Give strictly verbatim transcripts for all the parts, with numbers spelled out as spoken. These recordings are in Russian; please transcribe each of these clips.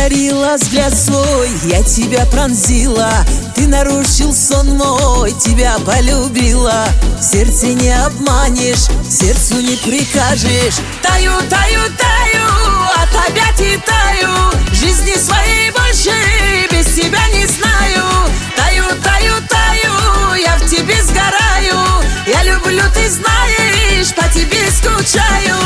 одарила взгляд свой, я тебя пронзила. Ты нарушил сон мой, тебя полюбила. В сердце не обманешь, сердцу не прикажешь. Таю, таю, таю, от опять и таю. Жизни своей больше без тебя не знаю. Таю, таю, таю, я в тебе сгораю. Я люблю, ты знаешь, по тебе скучаю.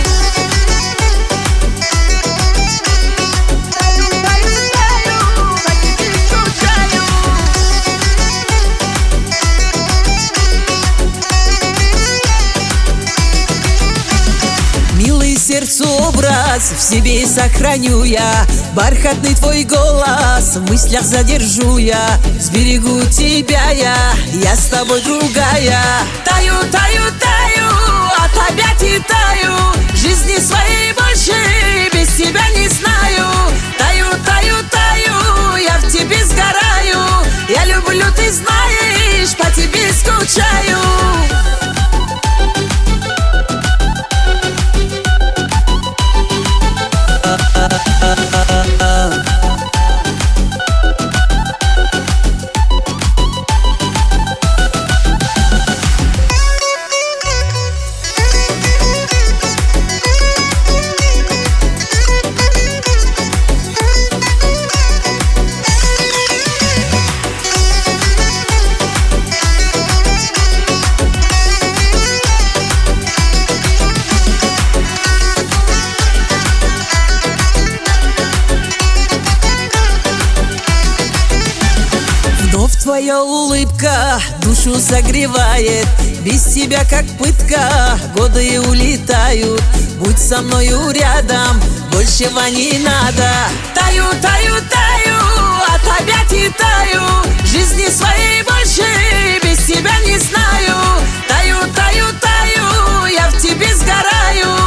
Сердцу образ в себе сохраню я. Бархатный твой голос в мыслях задержу я. Сберегу тебя я, я с тобой другая. Таю, таю, таю, от опять и таю. Жизни своей больше без тебя не знаю. Таю, таю, таю, я в тебе сгораю. Я люблю, ты знаешь, по тебе скучаю. Твоя улыбка душу согревает. Без тебя как пытка, годы улетают. Будь со мною рядом, большего не надо. Таю, таю, таю, от опять и таю. Жизни своей больше без тебя не знаю. Таю, таю, таю, я в тебе сгораю.